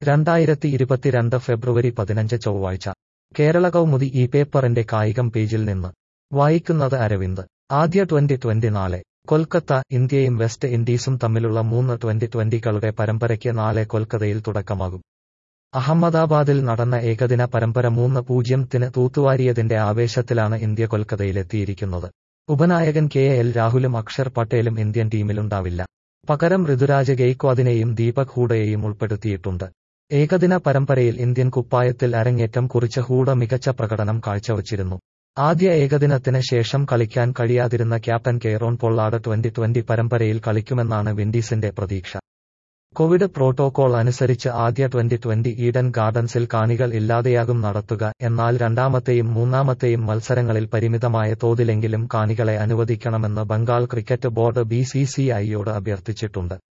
2022 ഫെബ്രുവരി 15 ചൊവ്വാഴ്ച കേരള കൗമുദി ഈ പേപ്പറിന്റെ കായികം പേജിൽ നിന്ന് വായിക്കുന്നത് അരവിന്ദ്. ആദ്യ T20 കൊൽക്കത്ത. ഇന്ത്യയും വെസ്റ്റ് ഇൻഡീസും തമ്മിലുള്ള 3 2020കളുടെ പരമ്പരയ്ക്ക് നാളെ കൊൽക്കത്തയിൽ തുടക്കമാകും. അഹമ്മദാബാദിൽ നടന്ന ഏകദിന പരമ്പര 3-0 തൂത്തുവാരിയതിന്റെ ആവേശത്തിലാണ് ഇന്ത്യ കൊൽക്കത്തയിലെത്തിയിരിക്കുന്നത്. ഉപനായകൻ KL രാഹുലും അക്ഷർ പട്ടേലും ഇന്ത്യൻ ടീമിലുണ്ടാവില്ല. പകരം ഋതുരാജ് ഗെയ്ക്വാദിനെയും ദീപക് ഹൂഡയെയും ഉൾപ്പെടുത്തിയിട്ടുണ്ട്. ഏകദിന പരമ്പരയിൽ ഇന്ത്യൻ കുപ്പായത്തിൽ അരങ്ങേറ്റം കുറിച്ച ഹൂഡ മികച്ച പ്രകടനം കാഴ്ചവച്ചിരുന്നു. ആദ്യ ഏകദിനത്തിന് ശേഷം കളിക്കാൻ കഴിയാതിരുന്ന ക്യാപ്റ്റൻ കെയ്റോൺ പൊള്ളാർഡ് T20 പരമ്പരയിൽ കളിക്കുമെന്നാണ് വിൻഡീസിന്റെ പ്രതീക്ഷ. കോവിഡ് പ്രോട്ടോകോൾ അനുസരിച്ച് ആദ്യ T20 ഈഡൻ ഗാർഡൻസിൽ കാണികൾ ഇല്ലാതെയാകും നടത്തുക. എന്നാൽ രണ്ടാമത്തെയും മൂന്നാമത്തെയും മത്സരങ്ങളിൽ പരിമിതമായ തോതിലെങ്കിലും കാണികളെ അനുവദിക്കണമെന്ന് ബംഗാൾ ക്രിക്കറ്റ് ബോർഡ് BCCIയോട് അഭ്യർത്ഥിച്ചിട്ടുണ്ട്.